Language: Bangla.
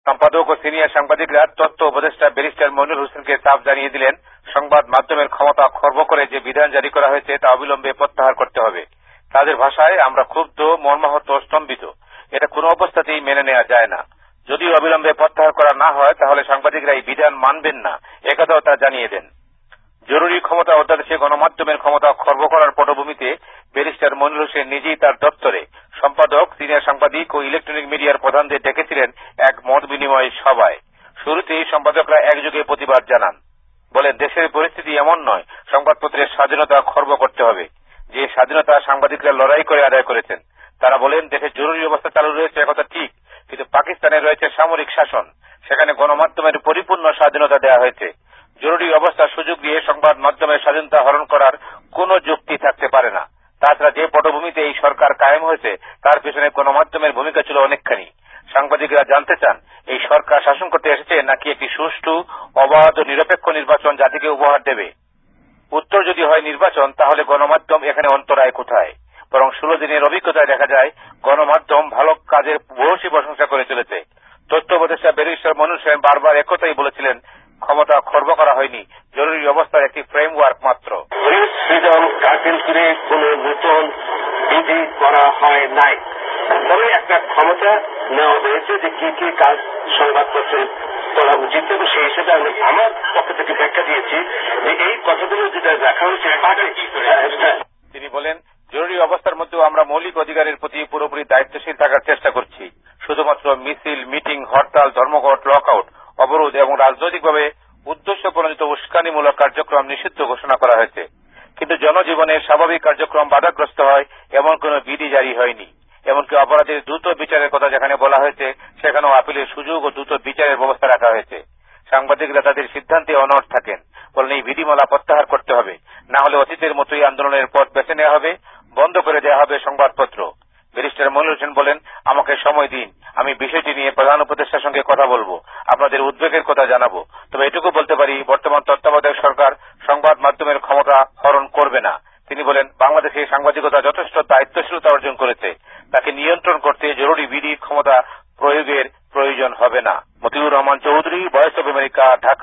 সম্পাদক ও সিনিয়র সাংবাদিকরা তথ্য উপদেষ্টা ব্যারিস্টার মইনুল হোসেনকে সাফ জানিয়ে দিলেন, সংবাদ মাধ্যমের ক্ষমতা খর্ব করে যে বিধান জারি করা হয়েছে তা অবিলম্বে প্রত্যাহার করতে হবে। তাদের ভাষায়, আমরা ক্ষুব্ধ, মর্মাহত, স্তম্ভিত। এটা কোনো অবস্থাতেই মেনে নেওয়া যায় না। যদি অবিলম্বে প্রত্যাহার করা না হয় তাহলে সাংবাদিকরা এই বিধান মানবেন না, একথাও তা জানিয়ে দেন। জরুরি ক্ষমতা অধ্যাদেশে গণমাধ্যমের ক্ষমতা খর্ব করার পটভূমিতে ব্যারিস্টার মইনুল হোসেন নিজেই তার দপ্তরে সম্পাদক, সিনিয়র সাংবাদিক ও ইলেকট্রনিক মিডিয়ার প্রধানদের ডেকেছিলেন এক মত বিনিময় সভায়। শুরুতেই সম্পাদকরা একযোগে প্রতিবাদ জানান। বলেন, দেশের পরিস্থিতি এমন নয় সংবাদপত্রের স্বাধীনতা খর্ব করতে হবে। যে স্বাধীনতা সাংবাদিকরা লড়াই করে আদায় করেছেন। তারা বলেন, দেশে জরুরি অবস্থা চালু রয়েছে একথা ঠিক, কিন্তু পাকিস্তানে রয়েছে সামরিক শাসন। সেখানে গণমাধ্যমের পরিপূর্ণ স্বাধীনতা দেওয়া হয়েছে। জরুরি অবস্থার সুযোগ দিয়ে সংবাদ মাধ্যমের স্বাধীনতা হরণ করার কোন যুক্তি থাকতে পারে না। তাছাড়া যে পটভূমিতে এই সরকার কায়েম হয়েছে তার পেছনে গণমাধ্যমের ভূমিকা ছিল অনেকখানি। সাংবাদিকরা জানতে চান, এই সরকার শাসন করতে এসেছে নাকি একটি সুষ্ঠু, অবাধ ও নিরপেক্ষ নির্বাচন জাতিকে উপহার দেবে? উত্তর যদি হয় নির্বাচন, তাহলে গণমাধ্যম এখানে অন্তরায় কোথায়? বরং 16 দিনের অভিজ্ঞতায় দেখা যায় গণমাধ্যম ভালো কাজের ভূয়সী প্রশংসা করে চলেছে। তথ্য উপদেষ্টা ব্যারিস্টার মইনুল হোসেন বারবার একথাই বলেছিলেন, ক্ষমতা খর্ব করা হয়নি, জরুরি অবস্থার একটি ফ্রেমওয়ার্ক মাত্র। প্রেস ফ্রিডম কার্টেল করে কোন নতুন বিধি করা হয় নাই, তবে একটা ক্ষমতা নেওয়া হয়েছে যে কি কি কাজ সংবাদপত্রে করা উচিত, এবং সেই হিসেবে আমি আমার পক্ষ থেকে ব্যাখ্যা দিয়েছি যে এই কথাগুলো যেটা দেখা হয়েছে। তিনি বলেন, জরুরি অবস্থার মধ্যেও আমরা মৌলিক অধিকারের প্রতি পুরোপুরি দায়িত্বশীল থাকার চেষ্টা করছি। শুধুমাত্র মিছিল, মিটিং, হরতাল, ধর্মঘট, লকআউট, অবরোধ এবং রাজনৈতিকভাবে উদ্দেশ্য প্রণোদিত উস্কানিমূলক কার্যক্রম নিষিদ্ধ ঘোষণা করা হয়েছে। কিন্তু জনজীবনের স্বাভাবিক কার্যক্রম বাধাগ্রস্ত হয় এমন কোন বিধি জারি হয়নি। এমনকি অপরাধীর দ্রুত বিচারের কথা যেখানে বলা হয়েছে সেখানেও আপিলের সুযোগ ও দ্রুত বিচারের ব্যবস্থা রাখা হয়েছে। সাংবাদিকরা তাদের সিদ্ধান্তে অনড় থাকেন। বলেন, এই বিধিমালা প্রত্যাহার করতে হবে, না হলে অতীতের মতোই আন্দোলনের পথ বেছে নেওয়া হবে, বন্ধ করে দেওয়া হবে সংবাদপত্র। ব্যারিস্টার মইনুল হোসেন বলেন, আমাকে সময় দিন, আমি বিষয়টি নিয়ে প্রধান উপদেষ্টার সঙ্গে কথা বলবো, আপনাদের উদ্বেগের কথা জানাবো। তবে এটুকু বলতে পারি, বর্তমান তত্ত্বাবধায়ক সরকার সংবাদ মাধ্যমের ক্ষমতা হরণ করবে না। তিনি বলেন, বাংলাদেশে সাংবাদিকতা যথেষ্ট দায়িত্বশীলতা অর্জন করেছে, তাকে নিয়ন্ত্রণ করতে জরুরি বিধি ক্ষমতা প্রয়োগের প্রয়োজন হবে না। Motiur Rahman Chowdhury, voice of America, Dhaka.